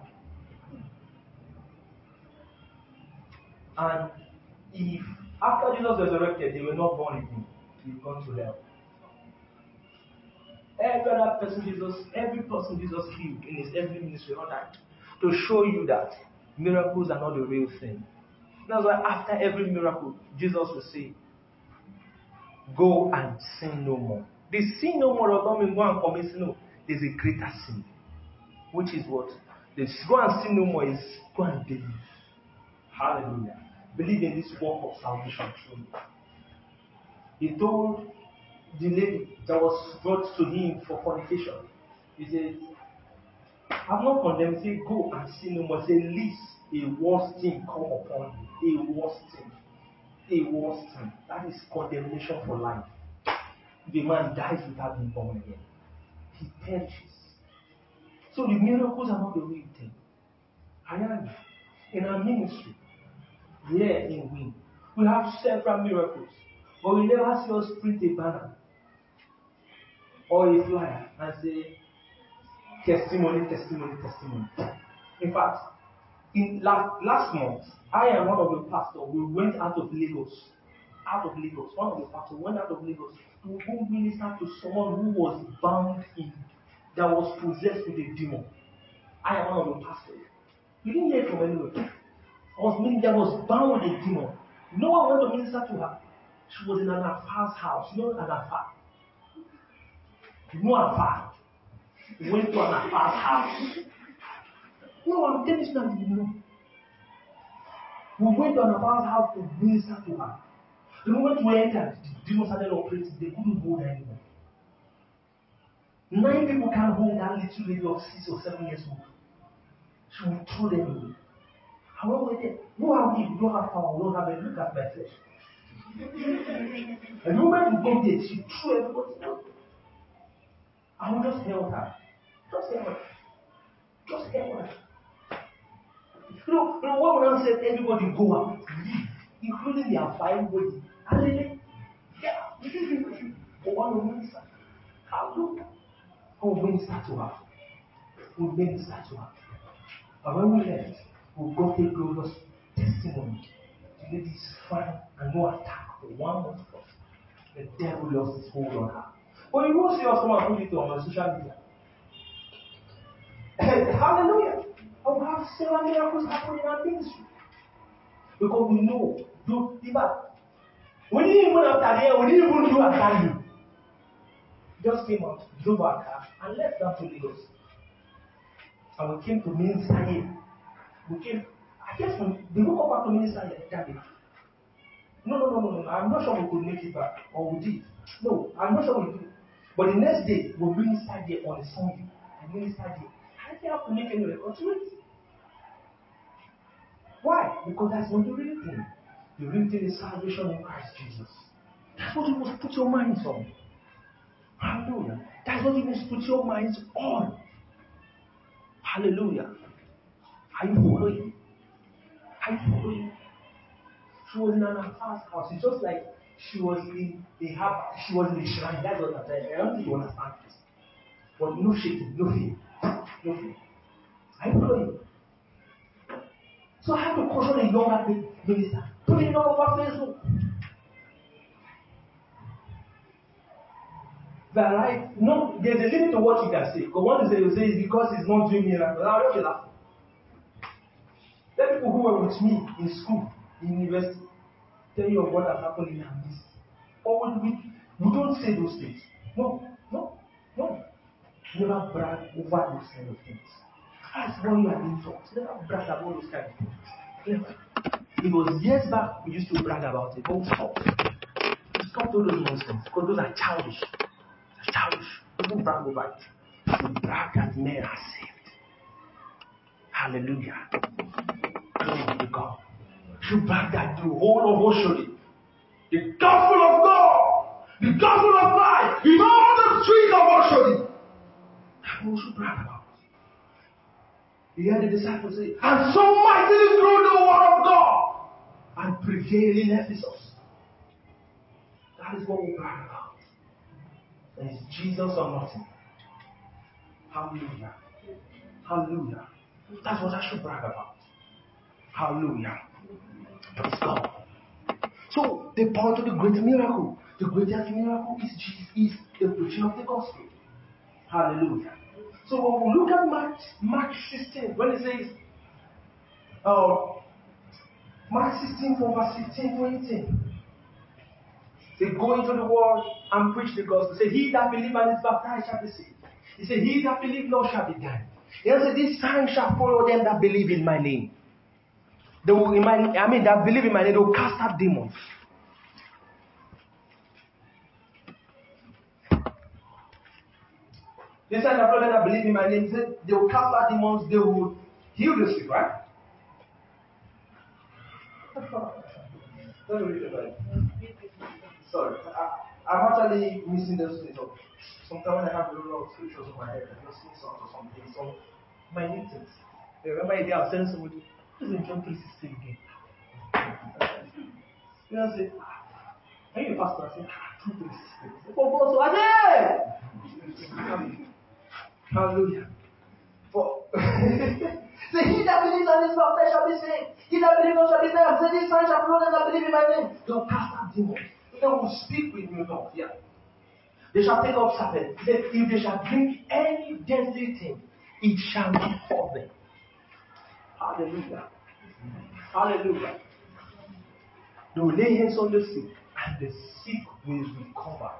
And if after Jesus resurrected, they were not born again, they've gone to hell. Every other person Jesus, every person Jesus healed in his earthly ministry all died. To show you that miracles are not the real thing. That's why after every miracle, Jesus will say, go and sin no more. The sin no more does not mean go and commit sin. No. There's a greater sin. Which is what? The go and sin no more is go and believe. Hallelujah. Believe in this work of salvation truly. He told the lady that was brought to him for fornication, he said, I'm not condemned. He said, go and sin no more. He said, least a worse thing come upon you. A worse thing. A worse thing. That is condemnation for life. The man dies without being born again. He perishes. So the miracles are not the real thing. I am in our ministry here in Wing. We have several miracles, but we never see us print a banner or a flyer and say testimony, testimony, testimony. In fact, in last, last month, I and one of the pastors, we went out of Lagos. Out of Lagos. One of the pastors went out of Lagos to go minister to someone who was bound in, that was possessed with a demon. I am one of the pastors. We didn't hear from anywhere. I was meaning that was bound with a demon. No one went to minister to her. She was in an Afar's house. You know an Afar? You know Afar? We went to an Afar's house. No, I'm telling you that you know. We went to an Afar's house to minister to her. The moment we entered, the demon started operating. They couldn't hold her anymore. Nine people can't hold that little lady of six or seven years old. She would throw them away. And when we there, no how we don't have power, we don't have a look at my flesh. And the moment we go there, she threw everybody out. I will just held her. Just held her. Just held her. You know, you know what when I said everybody go out, leave, including their five body. And then, yeah, this is the but one will minister. How do we minister to her? We minister to her. And when we left, we got a glorious testimony. The lady is fine and no attack for one month plus. The devil lost his hold on her. But you won't see us come and put it on social media. Hallelujah. And we have several miracles happening in our ministry. Because we know, do in fact, we didn't even after there, we didn't even do after you. Just came out, drove our car, and left down to Lagos. And we came to minister here. We came, I guess when they woke up back to minister here that day. No, no, no, no, no. I'm not sure we could make it back. Or we did. No, I'm not sure we did. But the next day, we ministered here on a Sunday. I ministered here. I didn't have to make any record to it. Why? Because that's not the real thing. The real thing is salvation in Christ Jesus. That's what you must put your minds on. Hallelujah. That's what you must put your minds on. Hallelujah. Are you following? Are you following? She was in an Afar's house. It's just like she was in a harbor. She was in a shrine. That's what I'm saying. I don't think you understand this. But no shaking, no fear. No fear. Are you following? So I have to caution a younger minister. Put it all over Facebook. That right? No, there's a limit to what you can say. Because one is you say it's because he's not doing miracles. I'll just laugh. There are people who were with me in school, in university, tell you of what has happened in our midst. Or we, we don't say those things. No, no, no. Never brag over those kind of things. That's when you are being taught. Never brag about those kind of things. Never. It was years back we used to brag about it, but we stopped. We stopped all those nonsense because those are childish. They're childish. Don't brag over it. We brag that men are saved. Hallelujah. Glory to God. You brag that the whole of Oshodi, the gospel of God, the gospel of life, in all the streets of Oshodi. That's what we should brag about. You hear the disciples say, and so mightily grew the word of God and prevailed in Ephesus. That is what we brag about. And it's Jesus or nothing. Hallelujah. Hallelujah. That's what I should brag about. Hallelujah. Praise God. So they point to the great miracle. The greatest miracle is Jesus, is the preaching of the gospel. Hallelujah. So when we look at Mark, Mark sixteen, when it says, uh, Mark sixteen from verse fifteen to eighteen, they go into the world and preach the gospel. Say, he that believes and is baptized shall be saved. He said, he that believes not shall be damned. He said, "This sign shall follow them that believe in my name. They will, in my, I mean, that believe in my name, they will cast out demons." This sign shall follow them that believe in my name. He said, they will cast out demons. They will heal the sick, right? Let me read the Bible. Sorry, I, I'm actually missing those things. So sometimes when I have a lot of scriptures in my head, I just miss out or something. So minute things. Remember a day I was telling somebody, this is in John three sixteen again. You know, I say, when you pastor, I say, two three sixteen. For God, so I say, hallelujah. For say, he that believes on this baptized shall be saved. He that believes not shall be saved. Say, this sign shall follow them that believe in my name. They will cast out demons. They will speak with new tongues. Yeah. They shall take up serpents. He said, if they shall drink any deadly thing, it shall not hurt them. Hallelujah. Hallelujah. They will lay hands on the sick, and the sick will recover.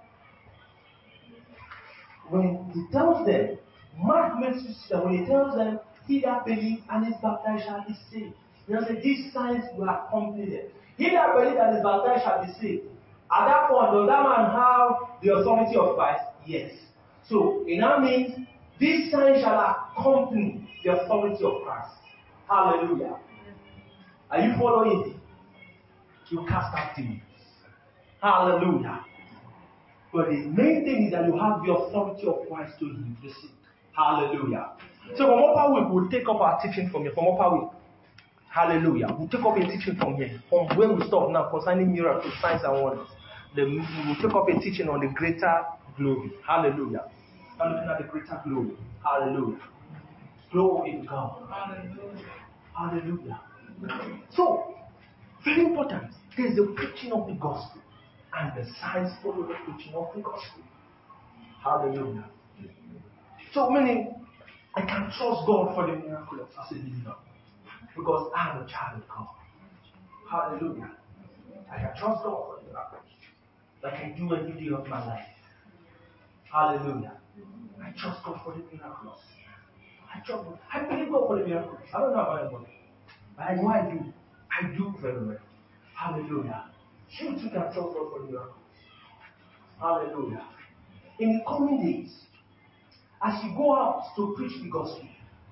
When he tells them, Mark makes you see that when he tells them, he that believes and is baptized shall be saved. He said, these signs will accompany them. He that believes and is baptized shall be saved. At that point, does that man have the authority of Christ? Yes. So, it now means these signs shall accompany the authority of Christ. Hallelujah. Are you following me? You cast out demons. Hallelujah. But the main thing is that you have the authority of Christ to heal the sick. Hallelujah. So from upper week, we'll take up our teaching from here. From upper week. Hallelujah. We'll take up a teaching from here. From where we stop now concerning miracles, signs and wonders. The, we'll take up a teaching on the greater glory. Hallelujah. I'm looking at the greater glory. Hallelujah. Glory to God. Hallelujah. Hallelujah. So, very important. There's the preaching of the gospel. And the signs follow the preaching of the gospel. Hallelujah. So, meaning, I can trust God for the miraculous as a believer. Because I am a child of God. Hallelujah. I can trust God for the miraculous. Like I do every day of my life. Hallelujah. I trust God for the miraculous. I trust God. I believe God for the miraculous. I don't know about anybody. But I know I do. I do very well. Hallelujah. You too can trust God for the miraculous. Hallelujah. In the coming days, as you go out to preach the gospel,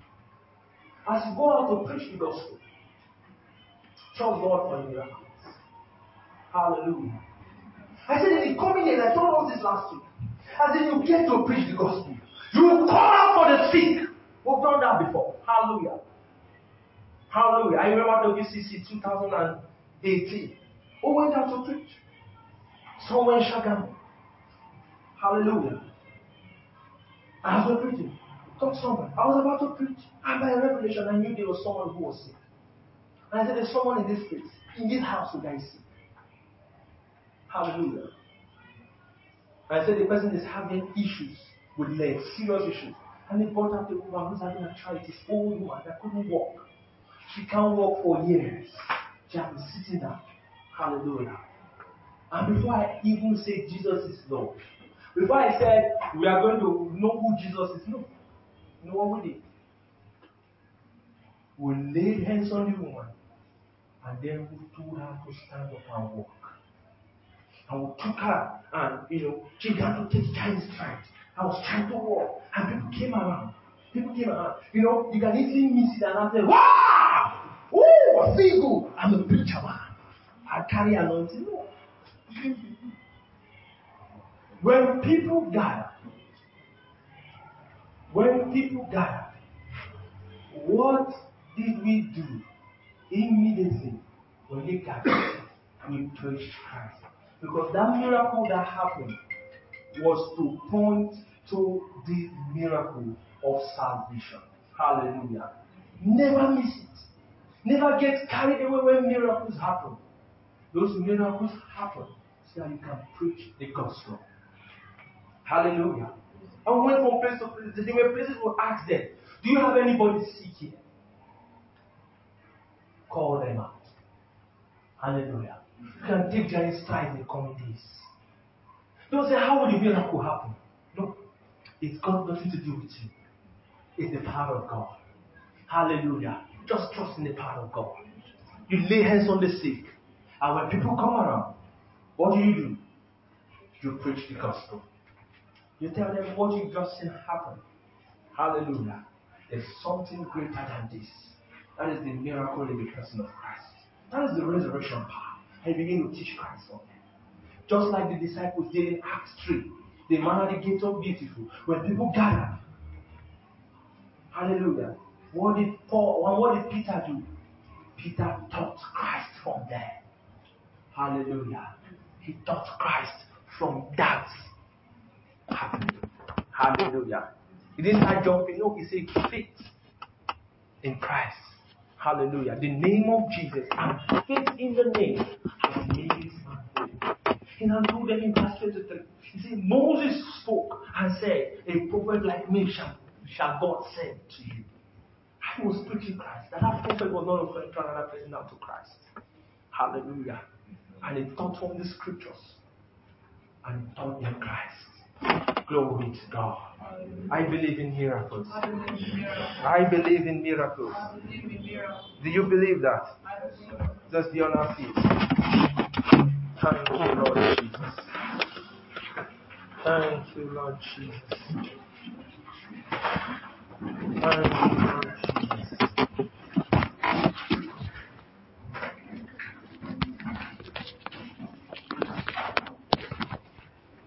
as you go out to preach the gospel, trust God for the miracles. Hallelujah. I said in the coming days, I told us this last week, as in you get to preach the gospel, you will call out for the sick. We've done that before. Hallelujah. Hallelujah. I remember W C C two thousand eighteen. Who went out to preach? Somewhere in Shagamu. Hallelujah. I was preaching. Talk someone. I was about to preach. And by revelation, I knew there was someone who was sick. And I said, there's someone in this place, in this house who is sick. Hallelujah. And I said, the person is having issues with legs, serious issues. And they brought out the woman who's having arthritis, old woman that couldn't walk. She can't walk for years. She has been sitting down. Hallelujah. And before I even said Jesus is Lord, before I said we are going to know who Jesus is, no. You know what we did? We laid hands on the woman, and then we told her to stand up and walk. And we took her, and you know, she began to take giant strides. I was trying to walk, and people came around. People came around. You know, you can easily miss it, and I say, wow! Woo! I feel good. I'm a preacher, man. I carry anointing. No. When people gather, when people gather, what did we do? Immediately, when they gathered, we preached Christ. Because that miracle that happened was to point to the miracle of salvation. Hallelujah. Never miss it. Never get carried away when miracles happen. Those miracles happen so that you can preach the gospel. Hallelujah. And we went from place to place. There were places who asked them, do you have anybody sick here? Call them out. Hallelujah. You can take giant strides in the coming days. Don't say, how will the miracle happen? No. It's got nothing to do with you. is the power of God. Hallelujah. Just trust in the power of God. You lay hands on the sick. And when people come around, what do you do? You preach the gospel. You tell them what you just seen happen. Hallelujah. There's something greater than this. That is the miracle in the person of Christ. That is the resurrection power. And you begin to teach Christ from them. Just like the disciples did in Acts three. The man at the gate of Beautiful. When people gathered. Hallelujah. What did Paul, what did Peter do? Peter taught Christ from there. Hallelujah. He taught Christ from that happening. Hallelujah. He didn't start jumping. No, he said faith in Christ. Hallelujah. The name of Jesus and faith in the name has made this man holy. He now told them in verse twenty-three. He said, Moses spoke and said, a prophet like me shall, shall God send to you. He was preaching Christ. That that prophet was not referring to another person, now to Christ. Hallelujah. And he taught from the scriptures. And he taught in Christ. Glory to God. I believe in miracles. I believe in miracles. Do you believe that? Just be on our feet. Thank you, Lord Jesus. Thank you, Lord Jesus. Thank you, Lord